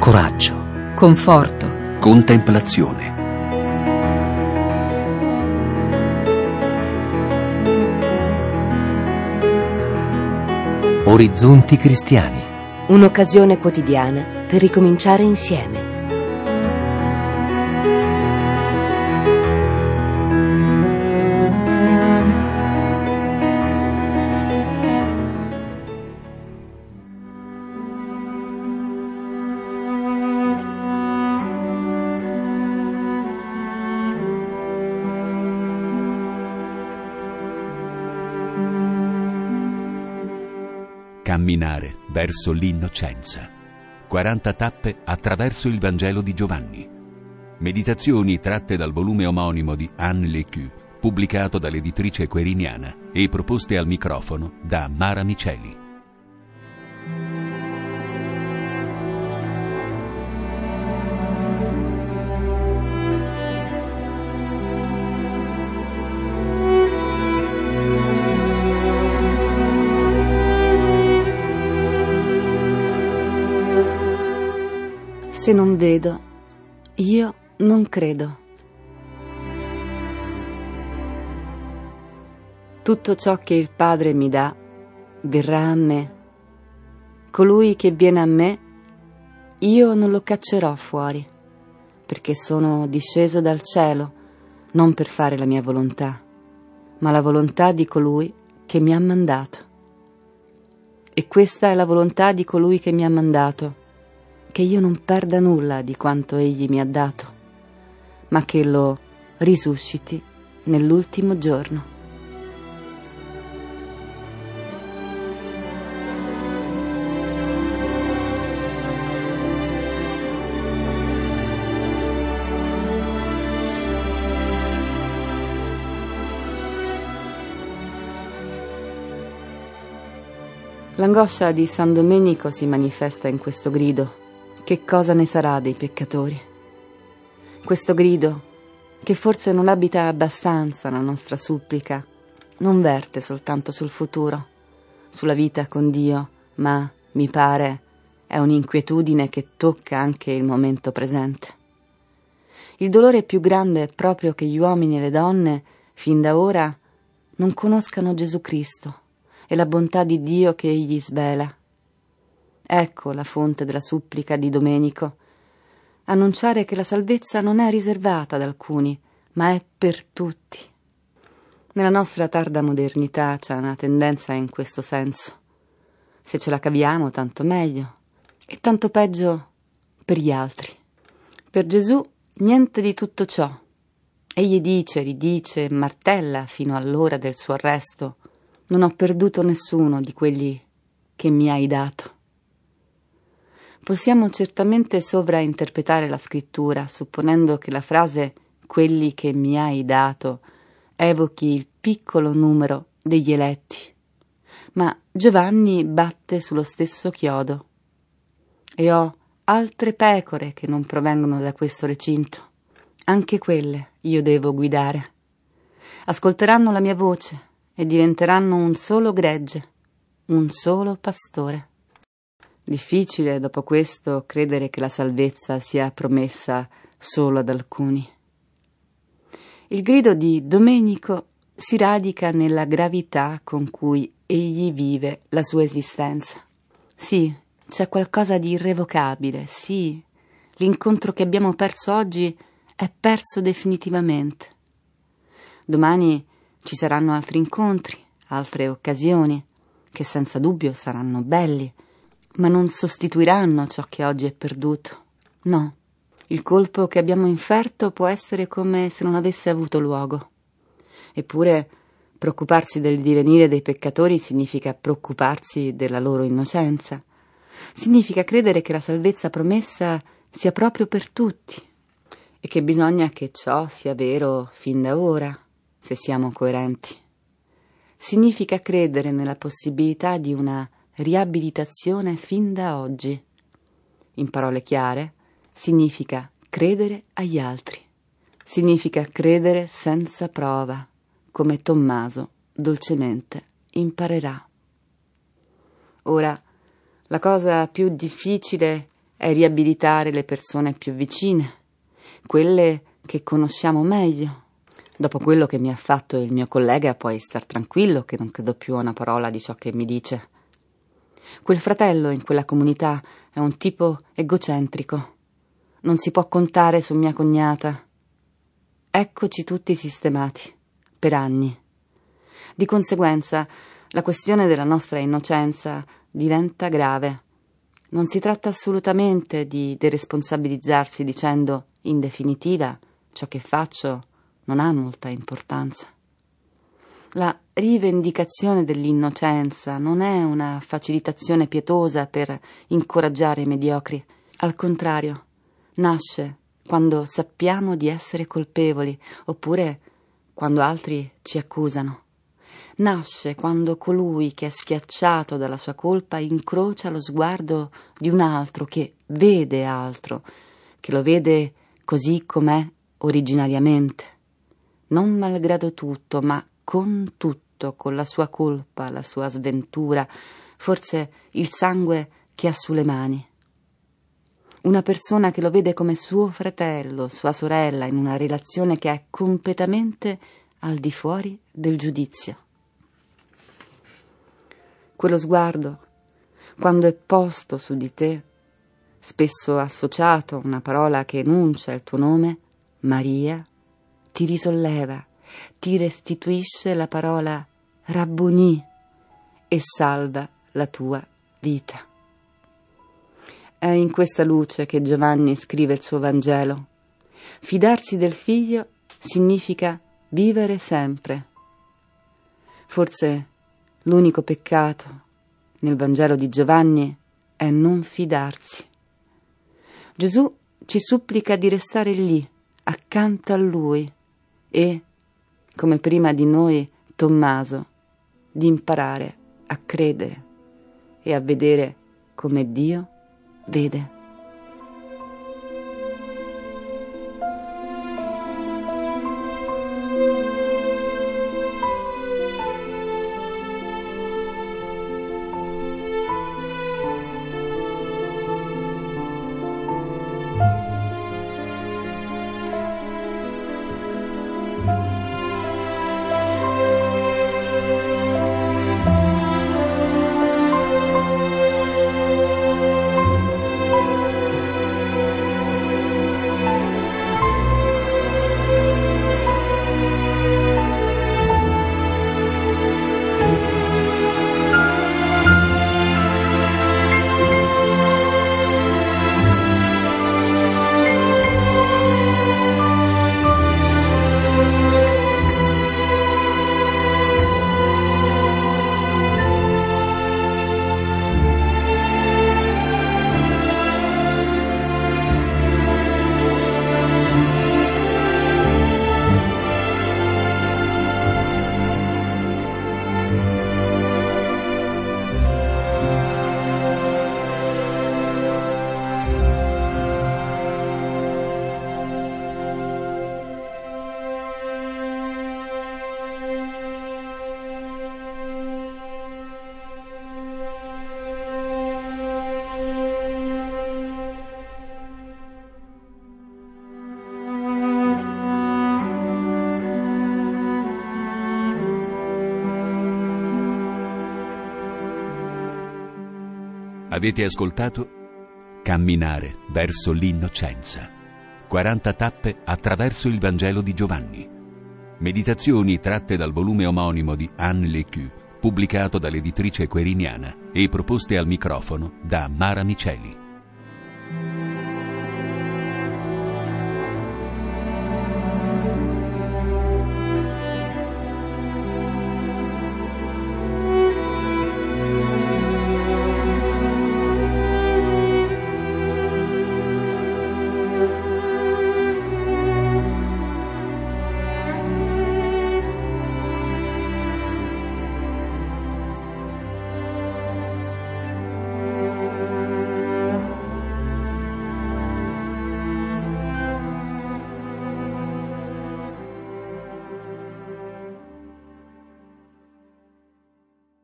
coraggio, conforto, contemplazione. Orizzonti cristiani. un'occasione quotidiana per ricominciare insieme. Camminare verso l'innocenza. 40 tappe attraverso il Vangelo di Giovanni. Meditazioni tratte dal volume omonimo di Anne Lecu, pubblicato dall'editrice Queriniana e proposte al microfono da Mara Miceli. Se non vedo, io non credo. Tutto ciò che il Padre mi dà verrà a me. Colui che viene a me, io non lo caccerò fuori, perché sono disceso dal cielo, non per fare la mia volontà, ma la volontà di colui che mi ha mandato. E questa è la volontà di colui che mi ha mandato, che io non perda nulla di quanto egli mi ha dato, ma che lo risusciti nell'ultimo giorno. L'angoscia di San Domenico si manifesta in questo grido: che cosa ne sarà dei peccatori? Questo grido, che forse non abita abbastanza la nostra supplica, non verte soltanto sul futuro, sulla vita con Dio, ma, mi pare, è un'inquietudine che tocca anche il momento presente. Il dolore più grande è proprio che gli uomini e le donne, fin da ora, non conoscano Gesù Cristo e la bontà di Dio che egli svela. Ecco la fonte della supplica di Domenico: annunciare che la salvezza non è riservata ad alcuni, ma è per tutti. Nella nostra tarda modernità c'è una tendenza in questo senso. Se ce la caviamo, tanto meglio, e tanto peggio per gli altri. Per Gesù niente di tutto ciò. Egli dice, ridice e martella fino all'ora del suo arresto: non ho perduto nessuno di quelli che mi hai dato. Possiamo certamente sovrainterpretare la scrittura, supponendo che la frase «quelli che mi hai dato» evochi il piccolo numero degli eletti. Ma Giovanni batte sullo stesso chiodo: e ho altre pecore che non provengono da questo recinto. Anche quelle io devo guidare. Ascolteranno la mia voce e diventeranno un solo gregge, un solo pastore. Difficile, dopo questo, credere che la salvezza sia promessa solo ad alcuni. Il grido di Domenico si radica nella gravità con cui egli vive la sua esistenza. Sì, c'è qualcosa di irrevocabile, sì, l'incontro che abbiamo perso oggi è perso definitivamente. Domani ci saranno altri incontri, altre occasioni, che senza dubbio saranno belli, ma non sostituiranno ciò che oggi è perduto. No, il colpo che abbiamo inferto può essere come se non avesse avuto luogo. Eppure, preoccuparsi del divenire dei peccatori significa preoccuparsi della loro innocenza. Significa credere che la salvezza promessa sia proprio per tutti e che bisogna che ciò sia vero fin da ora, se siamo coerenti. Significa credere nella possibilità di una riabilitazione fin da oggi. In parole chiare, significa credere agli altri. Significa credere senza prova, come Tommaso dolcemente imparerà. Ora, la cosa più difficile è riabilitare le persone più vicine, quelle che conosciamo meglio. Dopo quello che mi ha fatto il mio collega, puoi star tranquillo che non credo più a una parola di ciò che mi dice. Quel fratello in quella comunità è un tipo egocentrico. Non si può contare su mia cognata. Eccoci tutti sistemati, per anni. Di conseguenza, la questione della nostra innocenza diventa grave. Non si tratta assolutamente di deresponsabilizzarsi dicendo, in definitiva, ciò che faccio non ha molta importanza. La rivendicazione dell'innocenza non è una facilitazione pietosa per incoraggiare i mediocri. Al contrario, nasce quando sappiamo di essere colpevoli, oppure quando altri ci accusano. Nasce quando colui che è schiacciato dalla sua colpa incrocia lo sguardo di un altro che vede altro, che lo vede così com'è originariamente. Non malgrado tutto, ma con tutto, con la sua colpa, la sua sventura, forse il sangue che ha sulle mani. Una persona che lo vede come suo fratello, sua sorella, in una relazione che è completamente al di fuori del giudizio. Quello sguardo, quando è posto su di te, spesso associato a una parola che enuncia il tuo nome, Maria, ti risolleva, ti restituisce la parola Rabboni e salva la tua vita. È in questa luce che Giovanni scrive il suo Vangelo. Fidarsi del Figlio significa vivere sempre. Forse l'unico peccato nel Vangelo di Giovanni è non fidarsi. Gesù ci supplica di restare lì, accanto a Lui, e, come prima di noi Tommaso, di imparare a credere e a vedere come Dio vede. Avete ascoltato Camminare verso l'innocenza. 40 tappe attraverso il Vangelo di Giovanni. Meditazioni tratte dal volume omonimo di Anne Lecue, pubblicato dall'editrice Queriniana e proposte al microfono da Mara Miceli.